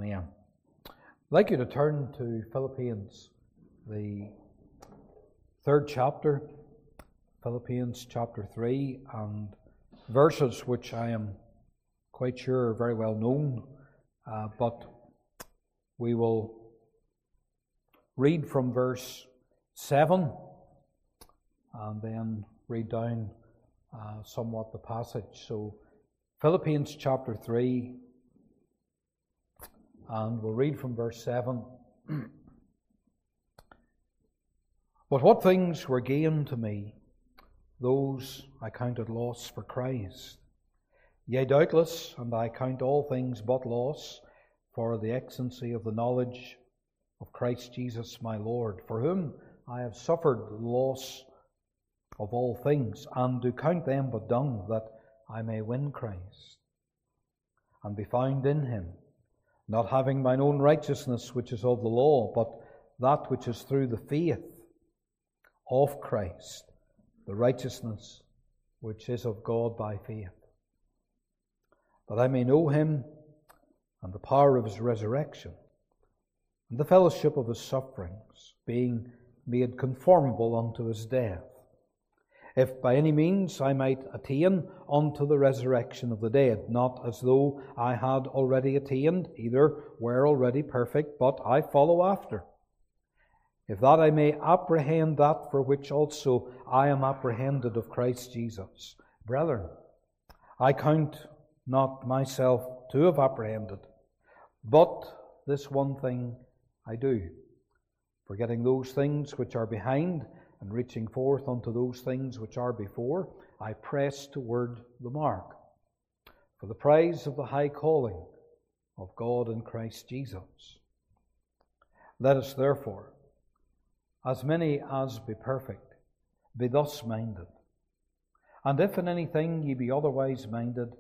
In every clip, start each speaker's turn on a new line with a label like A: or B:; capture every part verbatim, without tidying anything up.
A: Amen. I'd like you to turn to Philippians, the third chapter, Philippians chapter three, and verses which I am quite sure are very well known, uh, but we will read from verse seven and then read down uh, somewhat the passage. So, Philippians chapter three, and we'll read from verse seven. But what things were gain to me, those I counted loss for Christ. Yea, doubtless, and I count all things but loss for the excellency of the knowledge of Christ Jesus my Lord, for whom I have suffered loss of all things, and do count them but dung, that I may win Christ, and be found in him, not having mine own righteousness which is of the law, but that which is through the faith of Christ, the righteousness which is of God by faith, that I may know him and the power of his resurrection, and the fellowship of his sufferings, being made conformable unto his death, if by any means I might attain unto the resurrection of the dead, not as though I had already attained, either were already perfect, but I follow after, if that I may apprehend that for which also I am apprehended of Christ Jesus. Brethren, I count not myself to have apprehended, but this one thing I do, forgetting those things which are behind, and reaching forth unto those things which are before, I press toward the mark, for the prize of the high calling of God in Christ Jesus. Let us therefore, as many as be perfect, be thus minded. And if in anything ye be otherwise minded,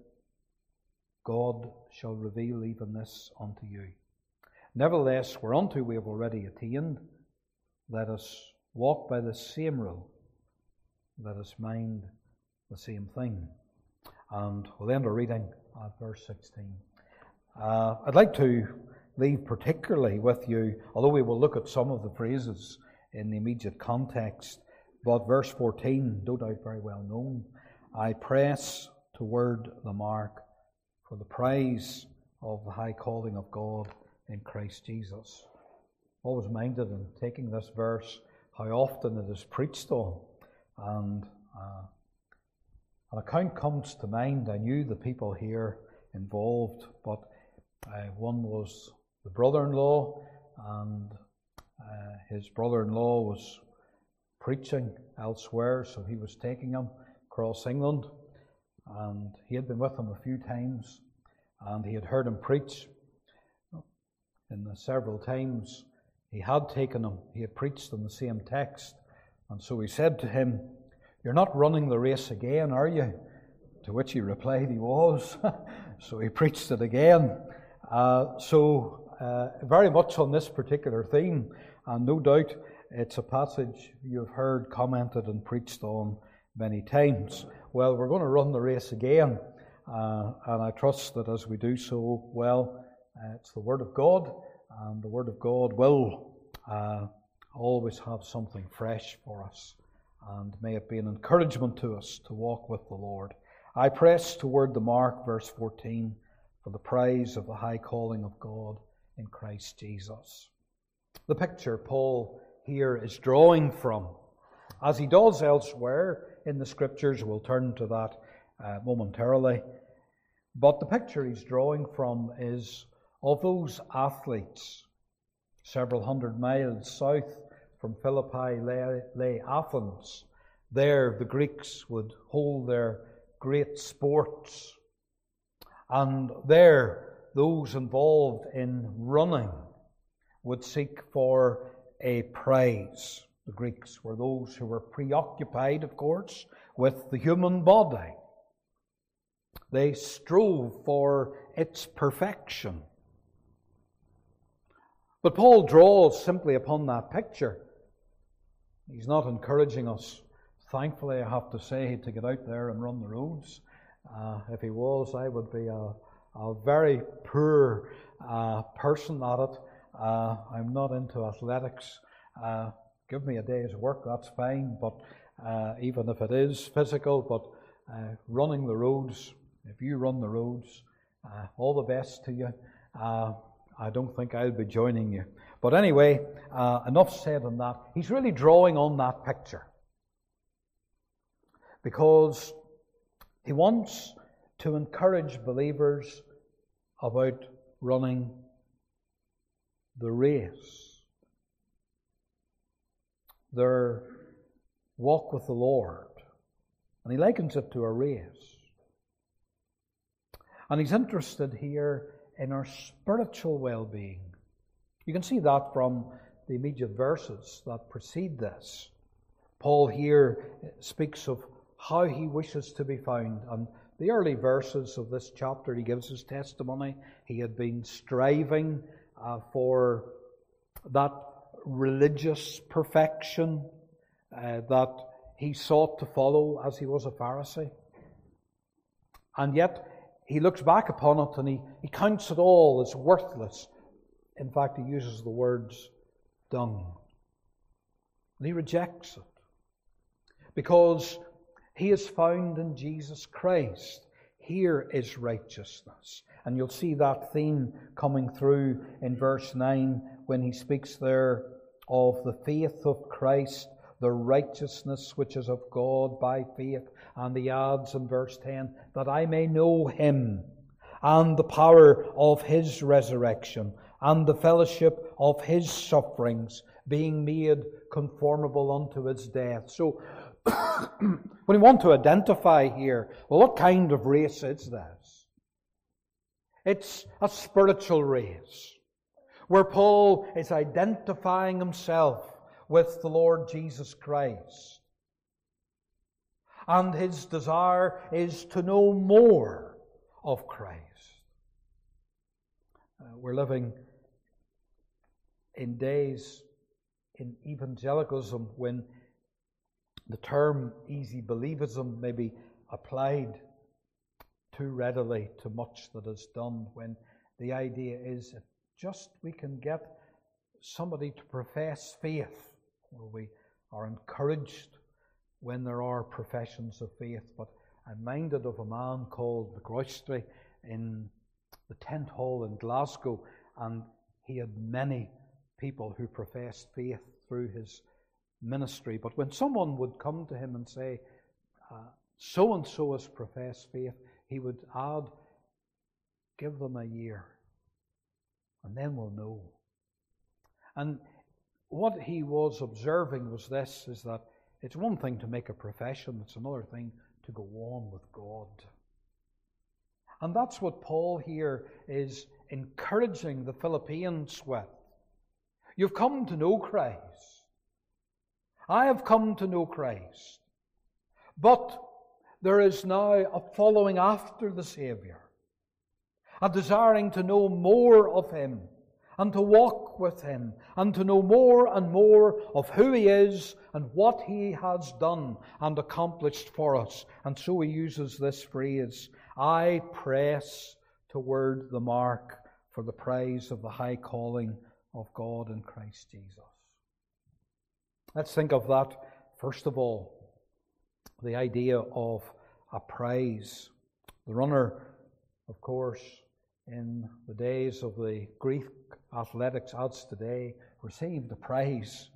A: God shall reveal even this unto you. Nevertheless, whereunto we have already attained, let us walk by the same rule. Let us mind the same thing. And we'll end our reading at verse sixteen. Uh, I'd like to leave particularly with you, although we will look at some of the phrases in the immediate context, but verse fourteen, no doubt very well known. I press toward the mark for the prize of the high calling of God in Christ Jesus. Always minded in taking this verse how often it is preached on, and uh, an account comes to mind. I knew the people here involved, but uh, one was the brother-in-law, and uh, his brother-in-law was preaching elsewhere, so he was taking him across England, and he had been with him a few times, and he had heard him preach. In the several times he had taken him, he had preached on the same text, and so he said to him, "You're not running the race again, are you?" To which he replied he was. So he preached it again. Uh, so uh, very much on this particular theme, and no doubt it's a passage you've heard commented and preached on many times. Well, we're going to run the race again, uh, and I trust that as we do so, well, uh, it's the Word of God, and the Word of God will uh, always have something fresh for us. And may it be an encouragement to us to walk with the Lord. I press toward the mark, verse fourteen, for the prize of the high calling of God in Christ Jesus. The picture Paul here is drawing from, as he does elsewhere in the Scriptures, we'll turn to that uh, momentarily, but the picture he's drawing from is of those athletes several hundred miles south from Philippi lay, lay Athens. There the Greeks would hold their great sports, and there those involved in running would seek for a prize. The Greeks were those who were preoccupied, of course, with the human body. They strove for its perfection. But Paul draws simply upon that picture. He's not encouraging us, thankfully I have to say, to get out there and run the roads. Uh, if he was, I would be a, a very poor uh, person at it. Uh, I'm not into athletics. Uh, give me a day's work, that's fine, but uh, even if it is physical, but uh, running the roads, if you run the roads, uh, all the best to you. Uh, I don't think I'll be joining you. But anyway, uh, enough said on that. He's really drawing on that picture, because he wants to encourage believers about running the race, their walk with the Lord. And he likens it to a race. And he's interested here in our spiritual well-being. You can see that from the immediate verses that precede this. Paul here speaks of how he wishes to be found. And the early verses of this chapter, he gives his testimony. He had been striving uh, for that religious perfection uh, that he sought to follow as he was a Pharisee. And yet, he looks back upon it and he, he counts it all as worthless. In fact, he uses the words dung. And he rejects it, because he is found in Jesus Christ. Here is righteousness. And you'll see that theme coming through in verse nine when he speaks there of the faith of Christ, the righteousness which is of God by faith. And he adds in verse ten, that I may know him and the power of his resurrection and the fellowship of his sufferings, being made conformable unto his death. So, when we want to identify here, well, what kind of race is this? It's a spiritual race, where Paul is identifying himself with the Lord Jesus Christ. And his desire is to know more of Christ. Uh, we're living in days in evangelicalism when the term easy believism may be applied too readily to much that is done, when the idea is if just we can get somebody to profess faith, or we are encouraged when there are professions of faith. But I'm minded of a man called McGroistry in the Tent Hall in Glasgow, and he had many people who professed faith through his ministry. But when someone would come to him and say, uh, so-and-so has professed faith, he would add, give them a year, and then we'll know. And what he was observing was this, is that it's one thing to make a profession, it's another thing to go on with God. And that's what Paul here is encouraging the Philippians with. You've come to know Christ. I have come to know Christ. But there is now a following after the Savior, a desiring to know more of Him, and to walk with Him, and to know more and more of who He is and what He has done and accomplished for us. And so he uses this phrase, I press toward the mark for the prize of the high calling of God in Christ Jesus. Let's think of that first of all, the idea of a prize. The runner, of course, in the days of the Greek athletics as today, received a prize.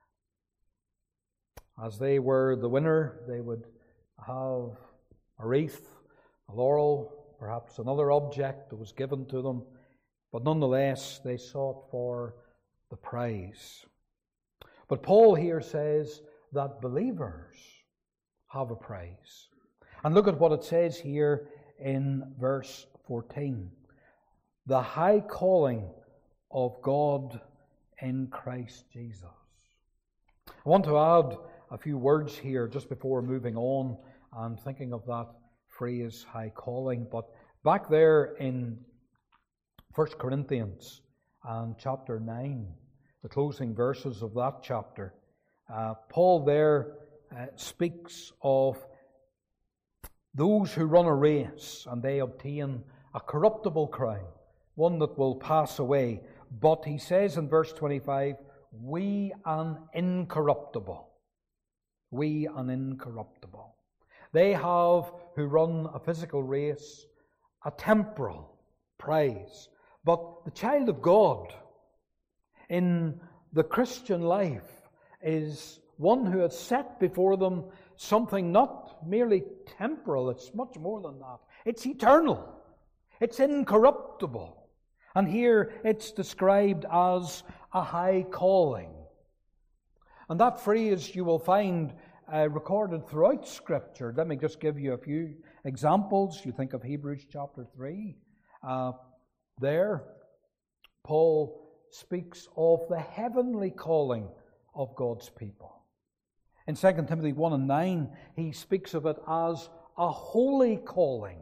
A: As they were the winner, they would have a wreath, a laurel, perhaps another object that was given to them, but nonetheless they sought for the prize. But Paul here says that believers have a prize. And look at what it says here in verse fourteen. The high calling of God in Christ Jesus. I want to add a few words here just before moving on and thinking of that phrase, high calling. But back there in First Corinthians and chapter nine, the closing verses of that chapter, uh, Paul there uh, speaks of those who run a race and they obtain a corruptible crown, one that will pass away. But he says in verse twenty-five, we an incorruptible. We an incorruptible. They have, who run a physical race, a temporal prize. But the child of God in the Christian life is one who has set before them something not merely temporal, it's much more than that. It's eternal. It's incorruptible. And here it's described as a high calling. And that phrase you will find uh, recorded throughout Scripture. Let me just give you a few examples. You think of Hebrews chapter three. Uh, there, Paul speaks of the heavenly calling of God's people. In Second Timothy one and nine, he speaks of it as a holy calling.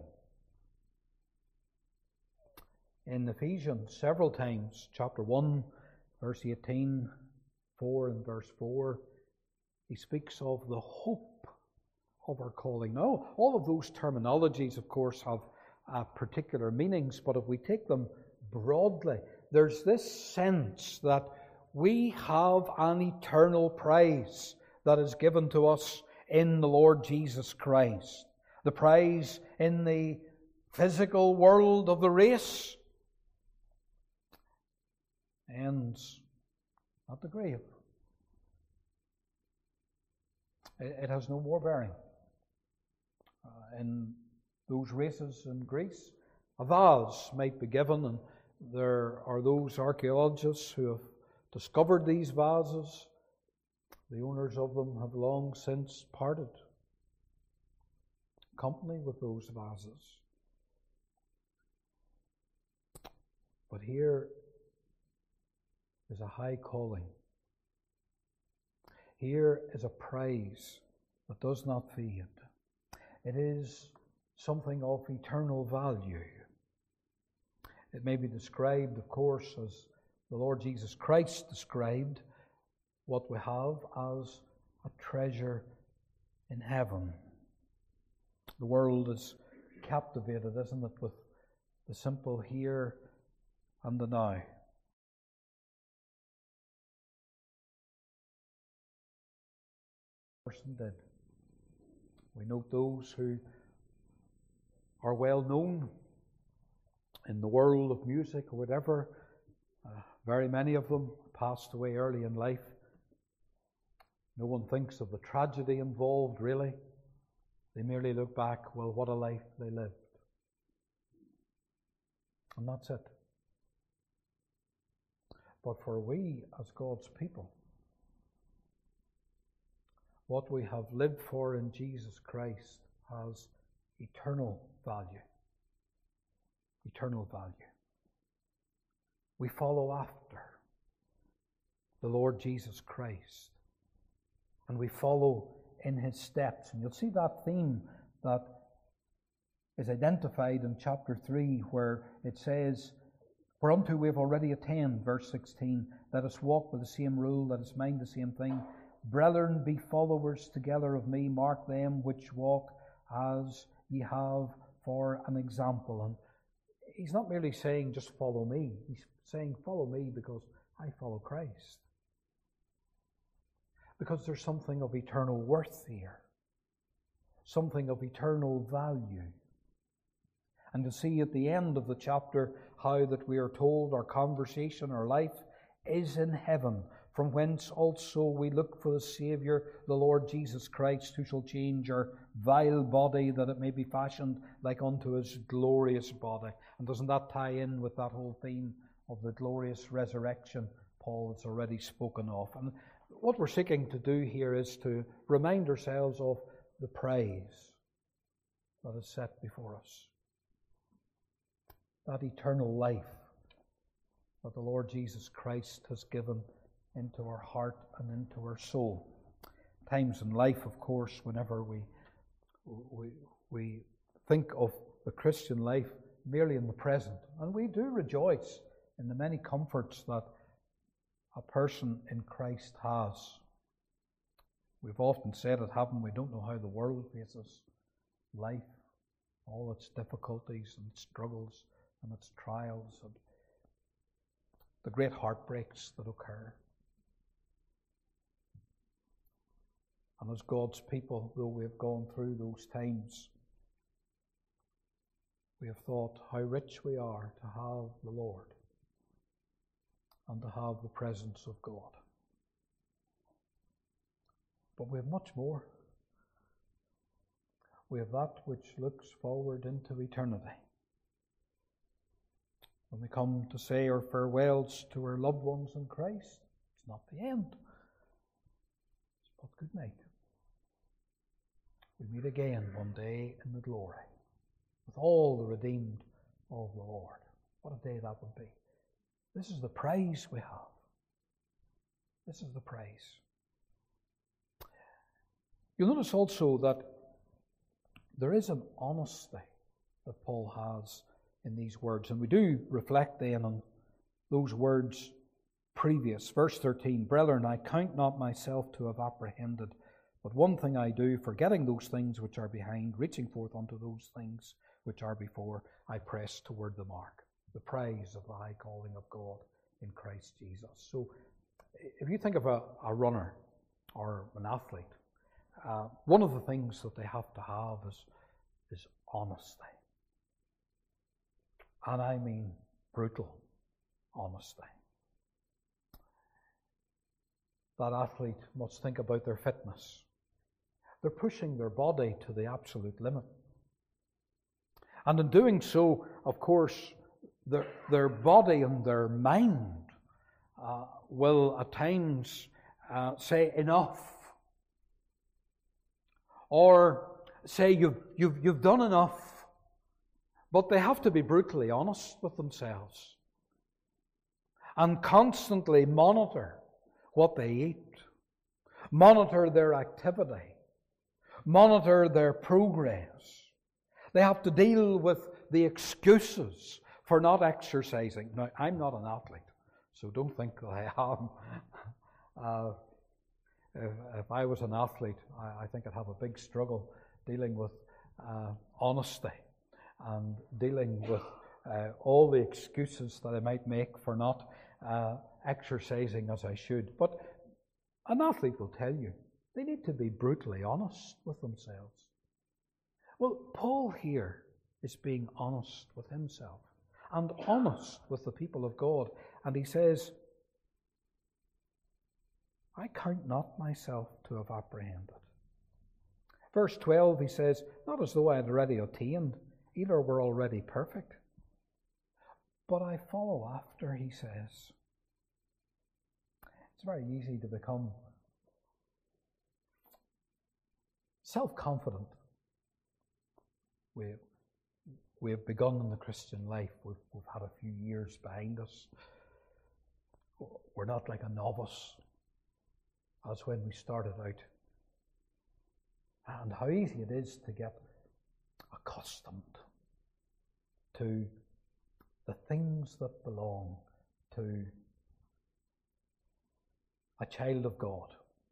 A: In Ephesians, several times, chapter one, verse eighteen, four and verse four, he speaks of the hope of our calling. Now, all of those terminologies, of course, have uh, particular meanings, but if we take them broadly, there's this sense that we have an eternal prize that is given to us in the Lord Jesus Christ. The prize in the physical world of the race ends at the grave. It has no more bearing. Uh, in those races in Greece, a vase might be given, and there are those archaeologists who have discovered these vases. The owners of them have long since parted company with those vases. But here is a high calling. Here is a prize that does not fade. It is something of eternal value. It may be described, of course, as the Lord Jesus Christ described what we have as a treasure in heaven. The world is captivated, isn't it, with the simple here and the now. Person did. We note those who are well known in the world of music or whatever. Uh, very many of them passed away early in life. No one thinks of the tragedy involved, really. They merely look back, well, what a life they lived. And that's it. But for we, as God's people, what we have lived for in Jesus Christ has eternal value. Eternal value. We follow after the Lord Jesus Christ. And we follow in His steps. And you'll see that theme that is identified in chapter three, where it says, "Whereunto we have already attained," verse sixteen, "let us walk with the same rule, let us mind the same thing. Brethren, be followers together of me, mark them which walk as ye have for an example." And he's not merely saying, just follow me. He's saying, follow me because I follow Christ. Because there's something of eternal worth here. Something of eternal value. And to see at the end of the chapter how that we are told our conversation, our life is in heaven, from whence also we look for the Saviour, the Lord Jesus Christ, who shall change our vile body, that it may be fashioned like unto His glorious body. And doesn't that tie in with that whole theme of the glorious resurrection Paul has already spoken of? And what we're seeking to do here is to remind ourselves of the praise that is set before us. That eternal life that the Lord Jesus Christ has given into our heart and into our soul. Times in life, of course, whenever we, we, we think of the Christian life merely in the present, and we do rejoice in the many comforts that a person in Christ has. We've often said it, haven't we? We don't know how the world faces life all its difficulties and struggles and its trials and the great heartbreaks that occur. And as God's people, though we have gone through those times, we have thought how rich we are to have the Lord and to have the presence of God. But we have much more. We have that which looks forward into eternity. When we come to say our farewells to our loved ones in Christ, it's not the end. It's but good night. We meet again one day in the glory with all the redeemed of the Lord. What a day that would be. This is the prize we have. This is the prize. You'll notice also that there is an honesty that Paul has in these words. And we do reflect then on those words previous. Verse thirteen, Brethren, I count not myself to have apprehended, but one thing I do, forgetting those things which are behind, reaching forth unto those things which are before, I press toward the mark, the prize of the high calling of God in Christ Jesus. So if you think of a, a runner or an athlete, uh, one of the things that they have to have is, is honesty. And I mean brutal honesty. That athlete must think about their fitness. They're pushing their body to the absolute limit. And in doing so, of course, their, their body and their mind uh, will at times uh, say enough. Or say you've, you've, you've done enough. But they have to be brutally honest with themselves and constantly monitor what they eat, monitor their activity, monitor their progress. They have to deal with the excuses for not exercising. Now, I'm not an athlete, so don't think that I am. Uh, if, if I was an athlete, I, I think I'd have a big struggle dealing with uh, honesty and dealing with uh, all the excuses that I might make for not uh, exercising as I should. But an athlete will tell you they need to be brutally honest with themselves. Well, Paul here is being honest with himself and honest with the people of God. And he says, I count not myself to have apprehended. Verse twelve, he says, not as though I had already attained, either were already perfect. But I follow after, he says. It's very easy to become self-confident. We, we have begun in the Christian life. We've, we've had a few years behind us. We're not like a novice as when we started out. And how easy it is to get accustomed to the things that belong to a child of God.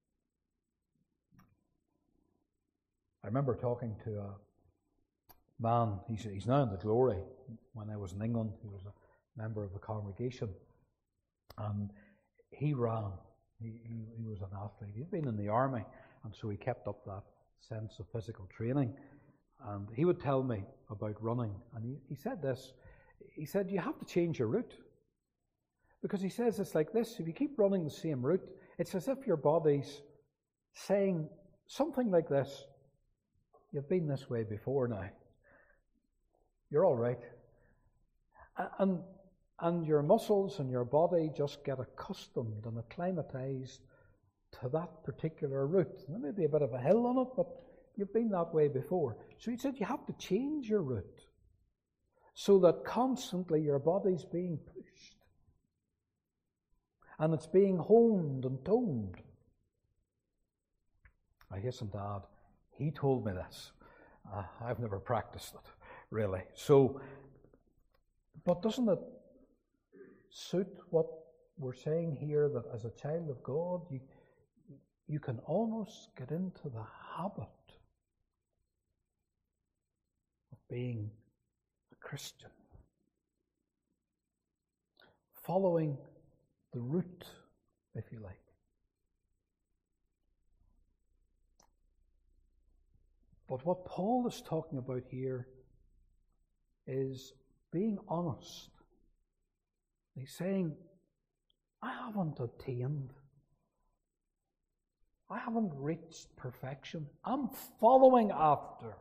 A: I remember talking to a man, he's, he's now in the glory. When I was in England, he was a member of the congregation. And he ran. He, he, he was an athlete. He'd been in the army, and so he kept up that sense of physical training. And he would tell me about running. And he, he said this. He said, you have to change your route. Because he says it's like this. If you keep running the same route, it's as if your body's saying something like this. You've been this way before now. You're all right. And, and your muscles and your body just get accustomed and acclimatized to that particular route. There may be a bit of a hill on it, but you've been that way before. So he said you have to change your route so that constantly your body's being pushed. And it's being honed and toned. I hasten to add, he told me this. Uh, I've never practiced it, really. So, but doesn't it suit what we're saying here, that as a child of God, you, you can almost get into the habit of being a Christian. Following the route, if you like. But what Paul is talking about here is being honest. He's saying, I haven't attained. I haven't reached perfection. I'm following after.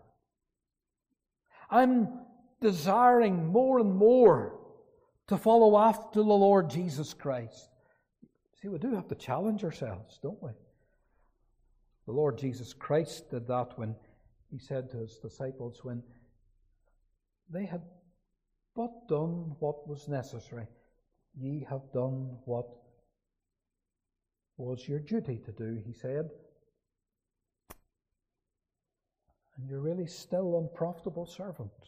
A: I'm desiring more and more to follow after the Lord Jesus Christ. See, we do have to challenge ourselves, don't we? The Lord Jesus Christ did that when He said to His disciples, when they had but done what was necessary, ye have done what was your duty to do, He said. And you're really still unprofitable servants.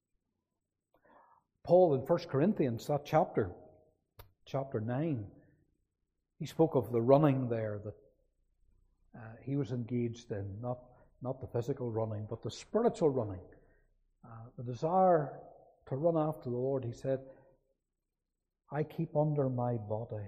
A: Paul in First Corinthians, that chapter, chapter nine, he spoke of the running there that uh, he was engaged in, not, not the physical running, but the spiritual running. Uh, the desire to run after the Lord. He said, I keep under my body,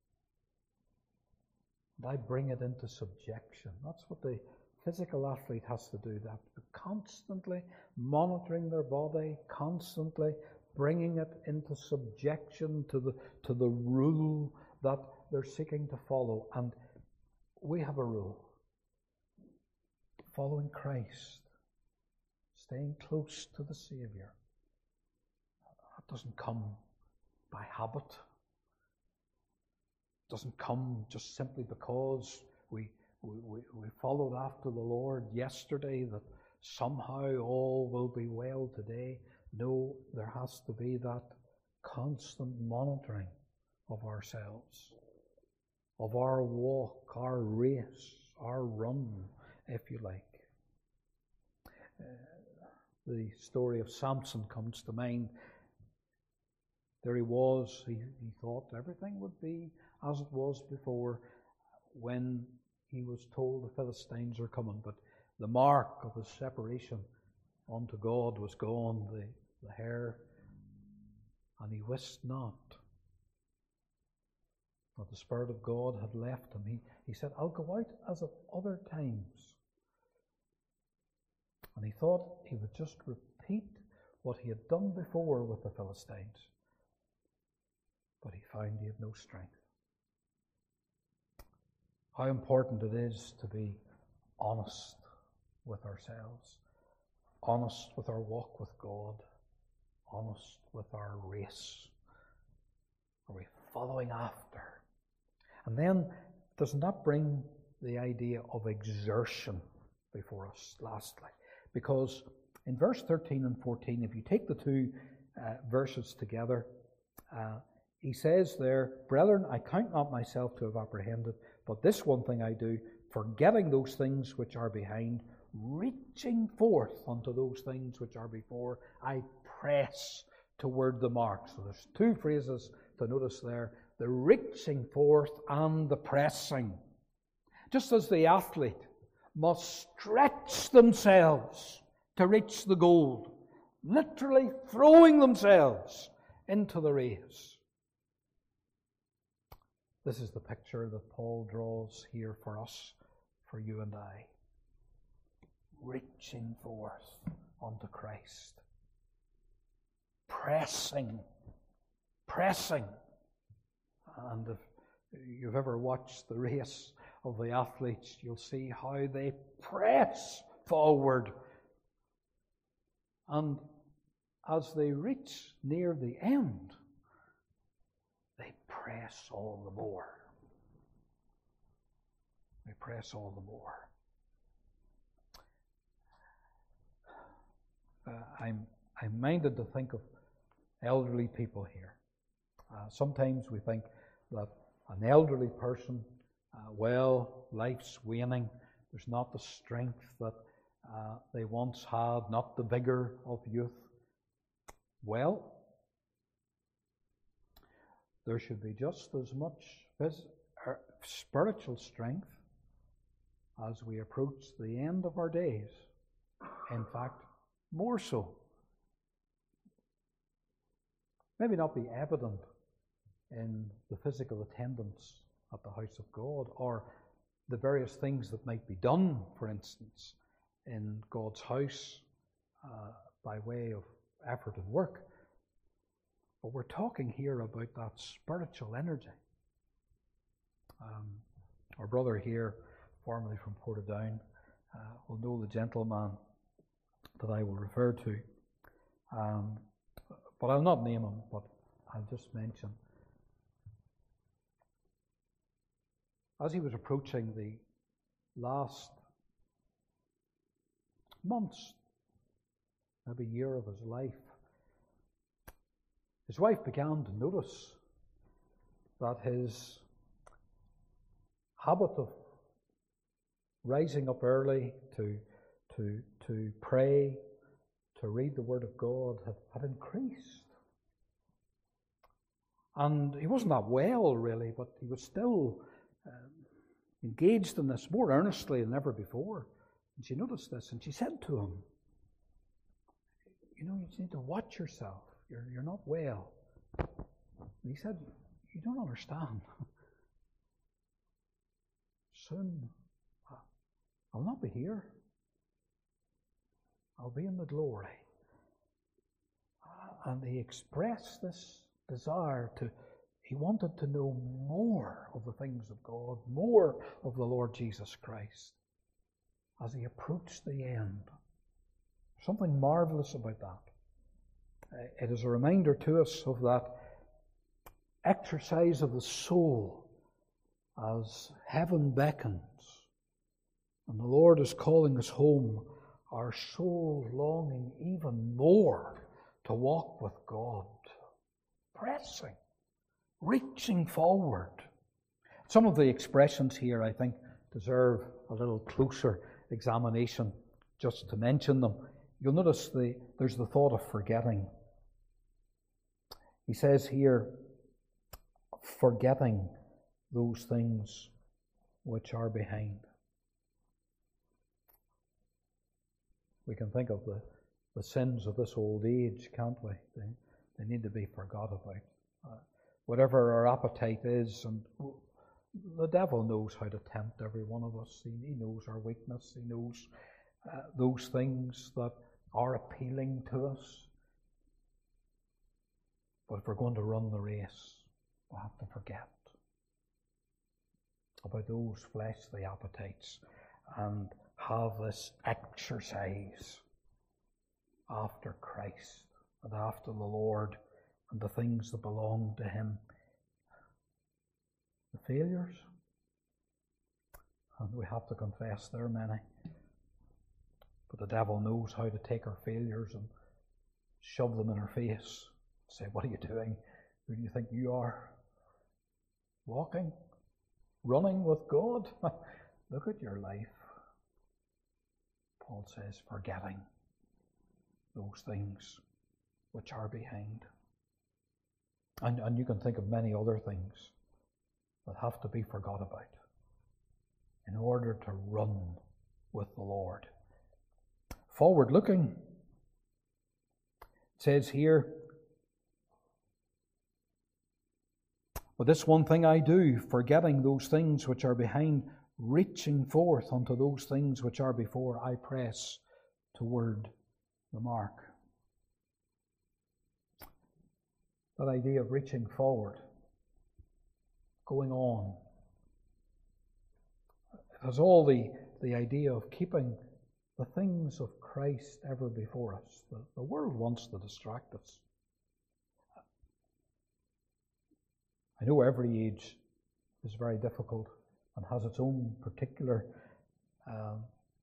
A: and I bring it into subjection. That's what the physical athlete has to do, that constantly monitoring their body, constantly bringing it into subjection to the to the rule that they're seeking to follow. And we have a rule. Following Christ. Staying close to the Savior. That doesn't come by habit. It doesn't come just simply because we, we, we, we followed after the Lord yesterday, that somehow all will be well today. No, there has to be that constant monitoring of ourselves, of our walk, our race, our run, if you like. Uh, the story of Samson comes to mind. There he was, he, he thought everything would be as it was before when he was told the Philistines are coming, but the mark of his separation unto God was gone, the, the hair, and he wist not that the Spirit of God had left him. He, he said, I'll go out as at other times. And he thought he would just repeat what he had done before with the Philistines. But he found he had no strength. How important it is to be honest with ourselves, honest with our walk with God, honest with our race. Are we following after? And then, doesn't that bring the idea of exertion before us, lastly? Because in verse thirteen and fourteen, if you take the two uh, verses together, uh, he says there, Brethren, I count not myself to have apprehended, but this one thing I do, forgetting those things which are behind, reaching forth unto those things which are before, I press toward the mark. So there's two phrases to notice there, the reaching forth and the pressing. Just as the athlete must stretch themselves to reach the goal, literally throwing themselves into the race. This is the picture that Paul draws here for us, for you and I. Reaching forth unto Christ. Pressing. Pressing. And if you've ever watched the race of the athletes, you'll see how they press forward. And as they reach near the end, they press all the more. They press all the more. Uh, I'm, I'm minded to think of elderly people here. Uh, sometimes we think that an elderly person, uh, well, life's waning. There's not the strength that uh, they once had, not the vigor of youth. Well, there should be just as much phys- er, spiritual strength as we approach the end of our days. In fact, more so maybe not be evident in the physical attendance at the house of God, or the various things that might be done, for instance, in God's house uh, by way of effort and work. But we're talking here about that spiritual energy. Um, our brother here, formerly from Portadown, uh, will know the gentleman that I will refer to. Um, but I'll not name him, but I'll just mention. As he was approaching the last months, maybe year of his life, his wife began to notice that his habit of rising up early to, to, to pray, to read the Word of God had, had increased. And he wasn't that well, really, but he was still um, engaged in this more earnestly than ever before. And she noticed this, and she said to him, you know, you need to watch yourself. You're, you're not well. And he said, you don't understand. Soon, I'll not be here. I'll be in the glory. And he expressed this desire to, he wanted to know more of the things of God, more of the Lord Jesus Christ as he approached the end. Something marvelous about that. It is a reminder to us of that exercise of the soul as heaven beckons and the Lord is calling us home, our soul longing even more to walk with God, pressing, reaching forward. Some of the expressions here, I think, deserve a little closer examination, just to mention them. You'll notice the, there's the thought of forgetting. He says here, forgetting those things which are behind. We can think of the, the sins of this old age, can't we? They, they need to be forgot about. Uh, whatever our appetite is, and the devil knows how to tempt every one of us. He, he knows our weakness. He knows uh, those things that are appealing to us. But if we're going to run the race, we'll have to forget about those fleshly appetites and have this exercise after Christ and after the Lord and the things that belong to Him. The failures, and we have to confess there are many, but the devil knows how to take our failures and shove them in our face. Say, what are you doing? Who do you think you are? Walking? Running with God? Look at your life. Paul says, forgetting those things which are behind. And, and you can think of many other things that have to be forgot about in order to run with the Lord. Forward looking. It says here, but this one thing I do, forgetting those things which are behind, reaching forth unto those things which are before, I press toward the mark. That idea of reaching forward, going on, it has all the, the idea of keeping the things of Christ ever before us. The, the world wants to distract us. I know every age is very difficult and has its own particular um,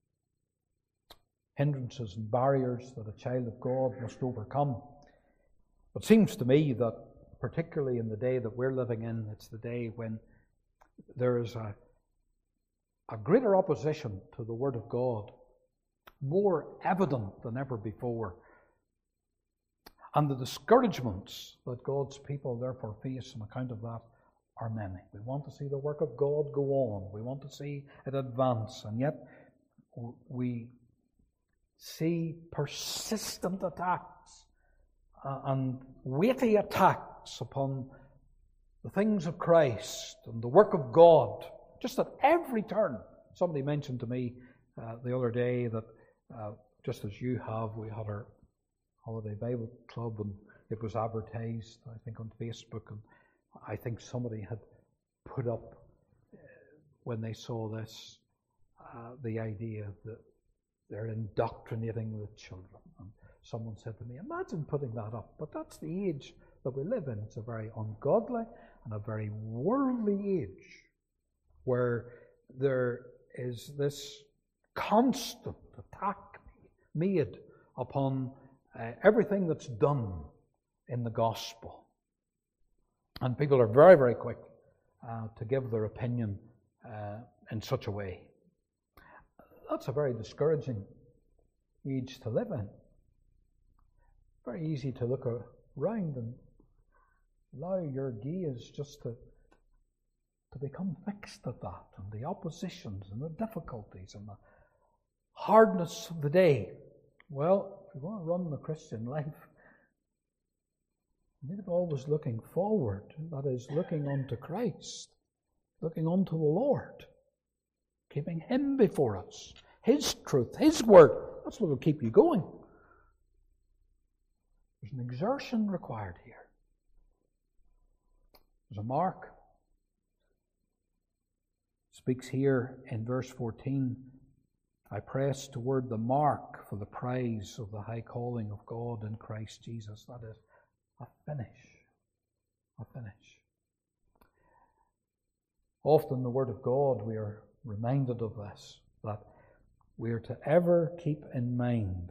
A: hindrances and barriers that a child of God must overcome. It seems to me that particularly in the day that we're living in, it's the day when there is a, a greater opposition to the Word of God, more evident than ever before. And the discouragements that God's people therefore face on account of that are many. We want to see the work of God go on. We want to see it advance. And yet we see persistent attacks and weighty attacks upon the things of Christ and the work of God, just at every turn. Somebody mentioned to me uh, the other day that uh, just as you have, we had our Holiday Bible Club, and it was advertised, I think, on Facebook, and I think somebody had put up, uh, when they saw this, uh, the idea that they're indoctrinating the children. And someone said to me, imagine putting that up. But that's the age that we live in. It's a very ungodly and a very worldly age where there is this constant attack made upon uh, everything that's done in the gospel. And people are very, very quick uh, to give their opinion uh, in such a way. That's a very discouraging age to live in. Very easy to look around and allow your gaze just to, to become fixed at that, and the oppositions and the difficulties and the hardness of the day. Well, if you want to run the Christian life, you need to be always looking forward. That is, looking unto Christ, looking unto the Lord, keeping Him before us, His truth, His word. That's what will keep you going. There's an exertion required here. There's a mark. It speaks here in verse fourteen, I press toward the mark for the prize of the high calling of God in Christ Jesus. That is a finish. A finish. Often in the Word of God we are reminded of this, that we are to ever keep in mind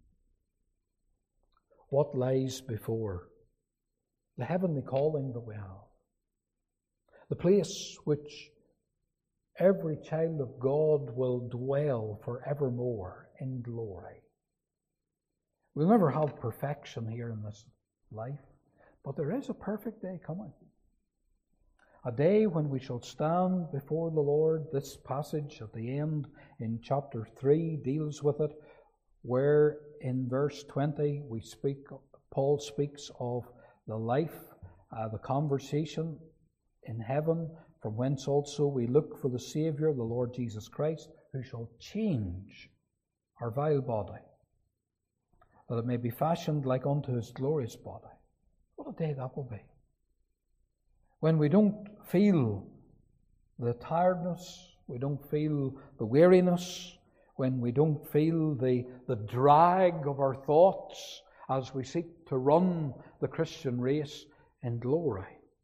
A: what lies before, the heavenly calling that we have, the place which every child of God will dwell forevermore in glory. We'll never have perfection here in this life, but there is a perfect day coming. A day when we shall stand before the Lord. This passage at the end in chapter three deals with it, where in verse twenty we speak, Paul speaks of the life, uh, the conversation in heaven, from whence also we look for the Saviour, the Lord Jesus Christ, who shall change our vile body, that it may be fashioned like unto His glorious body. What a day that will be. When we don't feel the tiredness, we don't feel the weariness, when we don't feel the, the drag of our thoughts as we seek to run the Christian race in glory,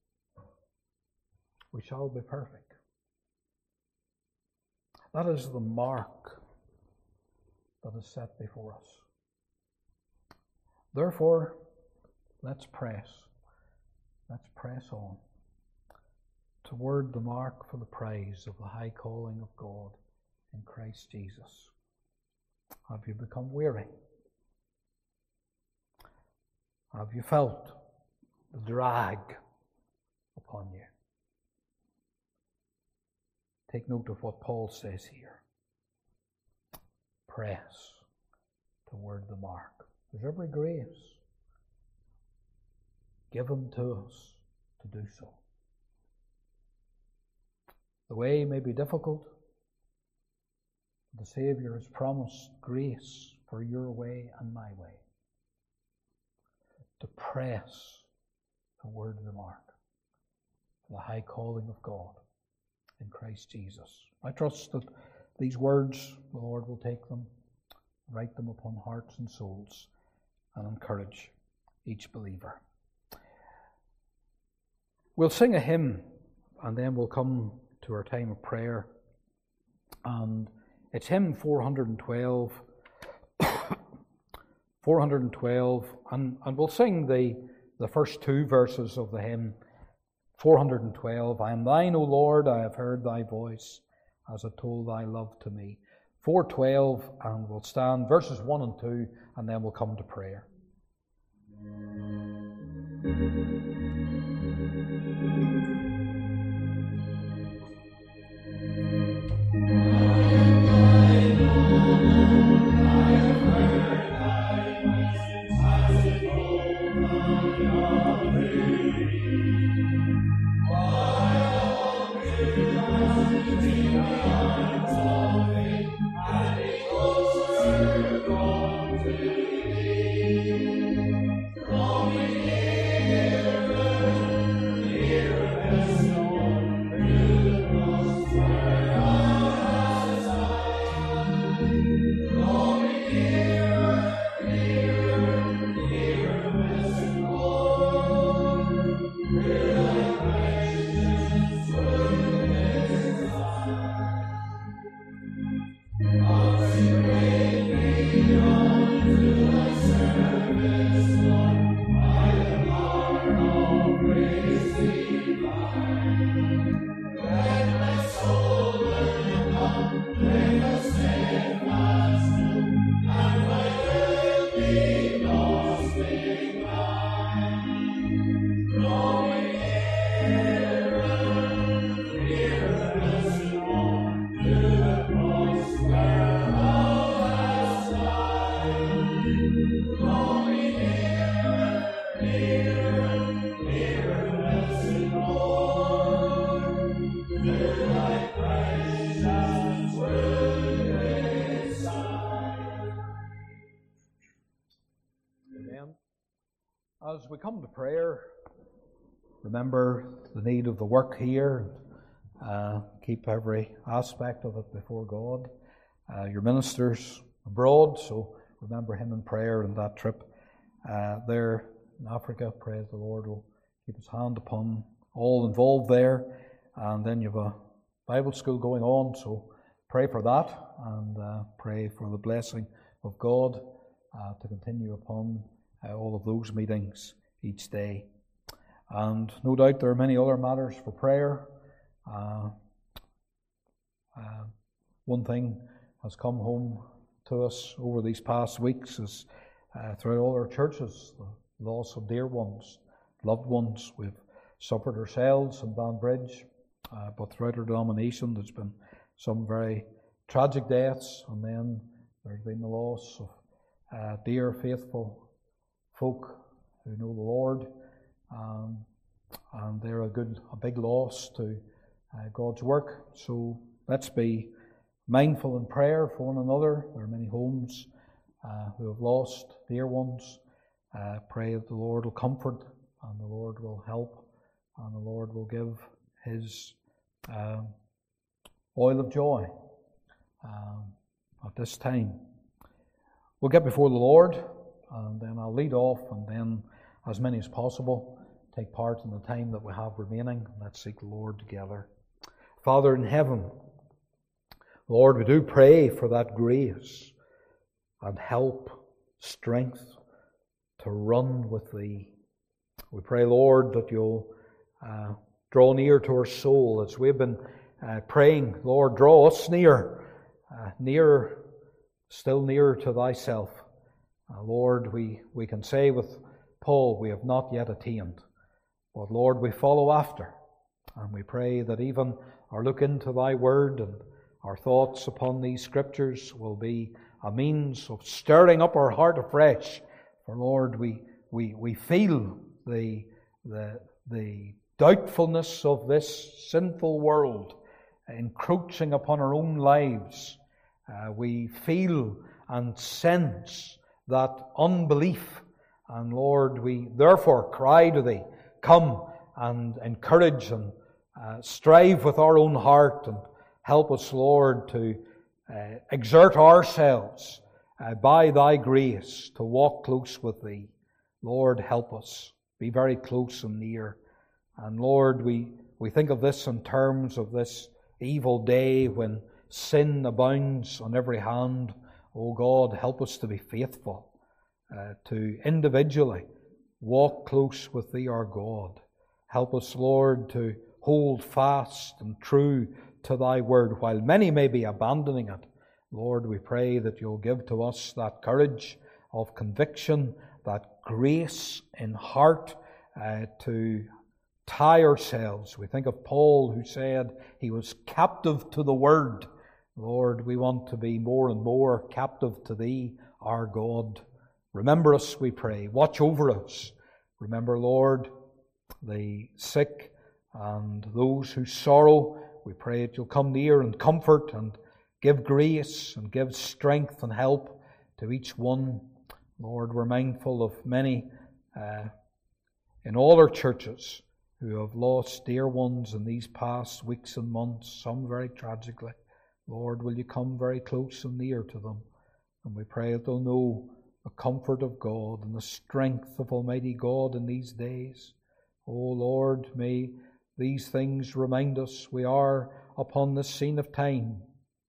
A: we shall be perfect. That is the mark that is set before us. Therefore, let's press. Let's press on toward the mark for the prize of the high calling of God in Christ Jesus. Have you become weary? Have you felt the drag upon you? Take note of what Paul says here. Press toward the mark. There's every grace given to us to do so. The way may be difficult. The Saviour has promised grace for your way and my way. To press toward the mark, the high calling of God in Christ Jesus. I trust that these words, the Lord will take them, write them upon hearts and souls, and encourage each believer. We'll sing a hymn, and then we'll come to our time of prayer. And it's hymn four hundred twelve. four hundred twelve, and, and we'll sing the, the first two verses of the hymn. four hundred twelve, I am thine, O Lord, I have heard thy voice, as it told thy love to me. four twelve, and we'll stand verses one and two, and then we'll come to prayer. I have heard thy voice, as it told we come to prayer, remember the need of the work here. Uh, keep every aspect of it before God. Uh, your ministers abroad, so remember him in prayer in that trip uh, there in Africa. Pray the Lord will keep his hand upon all involved there. And then you have a Bible school going on, so pray for that and uh, pray for the blessing of God uh, to continue upon uh, all of those meetings each day. And no doubt there are many other matters for prayer. Uh, uh, one thing has come home to us over these past weeks is uh, throughout all our churches, the loss of dear ones, loved ones. We've suffered ourselves in Banbridge, uh, but throughout our denomination there's been some very tragic deaths, and then there's been the loss of uh, dear, faithful folk who know the Lord, um, and they're a good, a big loss to uh, God's work. So let's be mindful in prayer for one another. There are many homes uh, who have lost dear ones. Uh, pray that the Lord will comfort, and the Lord will help, and the Lord will give His uh, oil of joy um, at this time. We'll get before the Lord, and then I'll lead off, and then as many as possible take part in the time that we have remaining. Let's seek the Lord together. Father in heaven, Lord, we do pray for that grace and help, strength to run with Thee. We pray, Lord, that You'll uh, draw near to our soul as we've been uh, praying. Lord, draw us near, uh, nearer, still nearer to Thyself. Uh, Lord, we, we can say with Paul, we have not yet attained, but Lord, we follow after. And we pray that even our look into Thy Word and our thoughts upon these Scriptures will be a means of stirring up our heart afresh. For Lord, we we we feel the the the doubtfulness of this sinful world encroaching upon our own lives. Uh, we feel and sense that unbelief, and Lord, we therefore cry to Thee, come and encourage and uh, strive with our own heart, and help us, Lord, to uh, exert ourselves uh, by Thy grace to walk close with Thee. Lord, help us be very close and near. And Lord, we, we think of this in terms of this evil day when sin abounds on every hand. Oh God, help us to be faithful, uh, to individually walk close with Thee, our God. Help us, Lord, to hold fast and true to Thy Word, while many may be abandoning it. Lord, we pray that You'll give to us that courage of conviction, that grace in heart uh, to tie ourselves. We think of Paul, who said he was captive to the Word. Lord, we want to be more and more captive to Thee, our God. Remember us, we pray. Watch over us. Remember, Lord, the sick and those who sorrow. We pray that You'll come near and comfort and give grace and give strength and help to each one. Lord, we're mindful of many uh, in all our churches who have lost dear ones in these past weeks and months, some very tragically. Lord, will You come very close and near to them? And we pray that they'll know the comfort of God and the strength of Almighty God in these days. O Lord, may these things remind us we are upon the scene of time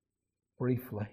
A: briefly.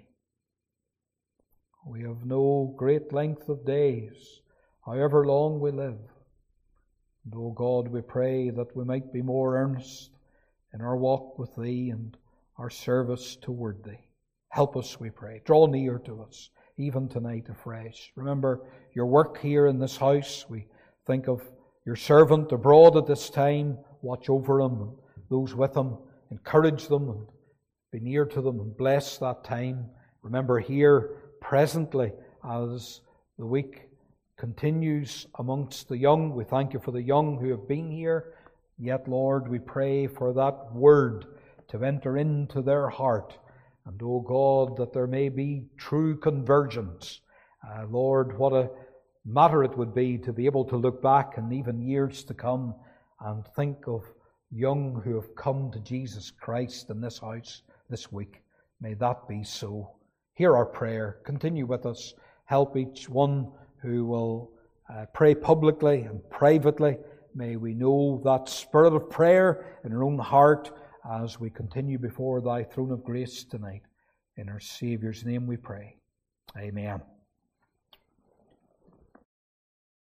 A: We have no great length of days, however long we live. And, O God, we pray that we might be more earnest in our walk with Thee and our service toward Thee. Help us, we pray. Draw near to us, even tonight afresh. Remember Your work here in this house. We think of Your servant abroad at this time. Watch over him and those with him. Encourage them and be near to them and bless that time. Remember here presently as the week continues amongst the young. We thank You for the young who have been here. Yet, Lord, we pray for that word to enter into their heart. And, O God, that there may be true conversions. Uh, Lord, what a matter it would be to be able to look back and even years to come and think of young who have come to Jesus Christ in this house this week. May that be so. Hear our prayer. Continue with us. Help each one who will uh, pray publicly and privately. May we know that spirit of prayer in our own heart as we continue before thy throne of grace tonight. In our Saviour's name we pray. Amen.